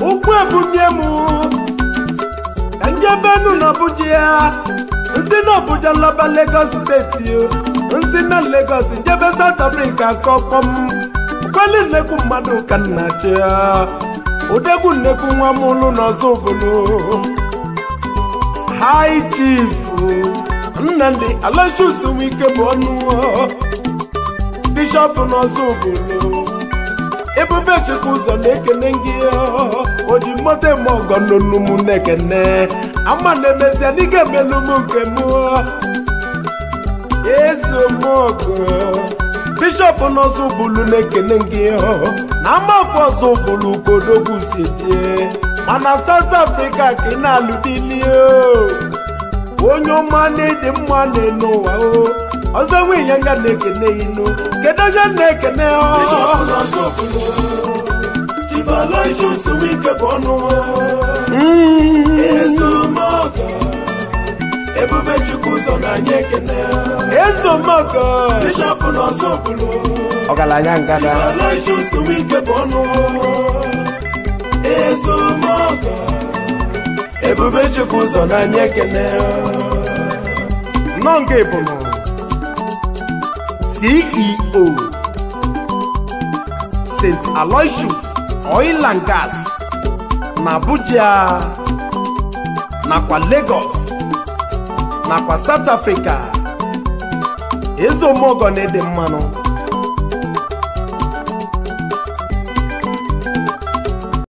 ukwu ebunye m ka njebenu na Abuja nsi na Abuja laba Lagos steeti nsi na Lagos njebe South Africa kọkọm kweli nnekwu mmadụ ka nnachi odegwu nnekwu nwa m ụlụ n'ọzọ obodo High Chief Nnamdi Aloysius Wike bụ ọnụ Bishop n'ọzọ obodo Ebube Chukwu ụzọ na-ekene gị oji mmote m ọgọ n'onu m na-ekene ama na-emezia n'ike melu m nke m ezomọgọ Bishop n'ọzọ obodo na-ekene gị na amakwa ọzọ obodo kodogwu si die mana South Africa ka ị na-alụ dili onye ọma na-ede mma n'ụwa ọzọ nwunye nga na-ekene inu kedu onye na-ekene Aloysius Wike bụ ọnụ ezomọgọ Ebube Chukwu ụzọ na anyị ekene ezomọgọ Bishop n'ọzọ obodo ọgaranya ngada Aloysius Wike bụ ọnụ ezomọgọ Ebube Chukwu ụzọ na anyị ekene nọnga ebunu CEO St. Aloysius Oil and Gas na Abuja nakwa Lagos nakwa South Africa ezomọgọ na-ede mmanụ